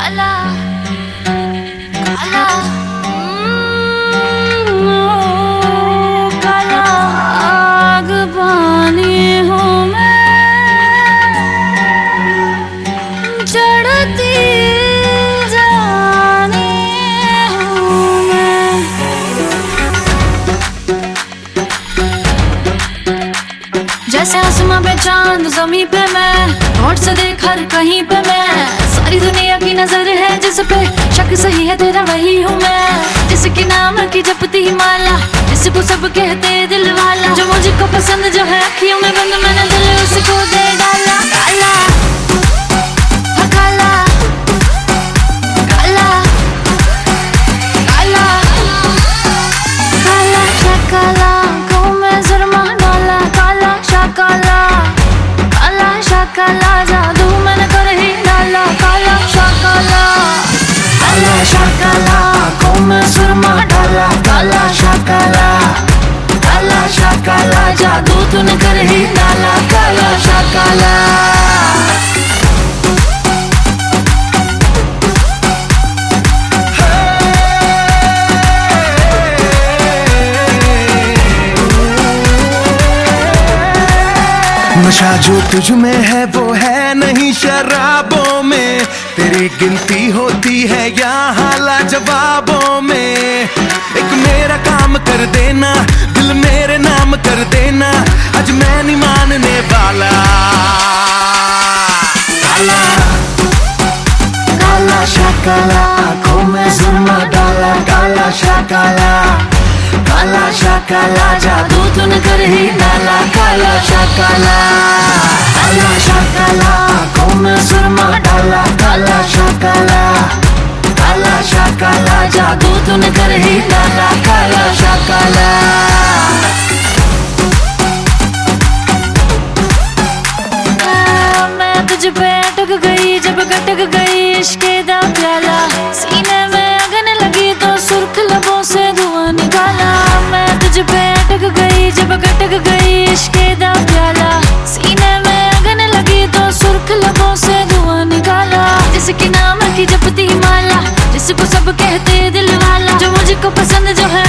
काला काला काला आग पानी हूँ मैं, चढ़ती जानी हूँ मैं। जैसे आसमां पे चांद ज़मीं पे मैं, होठ से देख हर कहीं पे मैं, सारी दुनिया की नजर है जिस पे, शक सही है तेरा वही हूँ मैं। जिसके नाम की जपती ही माला, जिसको सब कहते दिल वाला, जो मुझको पसंद जो है अखियों में बंद, मैंने दिल उसको दे डाला। काला काला काला काला काला शकला को मैं जुर्मा डाला, काला शकला काला शकला जादू मैंने कर ही डाला। काला शकला काला शकला को मैं जुर्मा डाला, काला शकला काला शकला जादू तूने कर ही डाला। काला शकला नशा जो तुझ में है वो है नहीं शराबों में, तेरी गिनती होती है यहाँ लाजवाबों में। एक मेरा काम कर देना, दिल मेरे नाम कर देना, आज मैं नहीं मानने वाला। काला काला शकला आँखों में जुर्मा डाला, काला शकला काला शकला जादू तूने कर ही डाला। काला शकला काला शकला आँखों में जुर्मा डाला, काला शकला काला शकला जादू तूने कर ही डाला। काला शकला मैं तुझ पे अटक गई जब कटक गई इश्क़ दा प्याला, सीने में अगन लगी तो सुर्ख लबों से धुआं निकाला। मैं तुझ पे अटक गई जब कटक गई इश्क़ दा प्याला, सीने में अगन लगी तो सुर्ख लबों से धुआं निकाला। जिसके नाम की जपती माला, जिसको सब कहते दिल वाला, जो मुझको पसंद जो है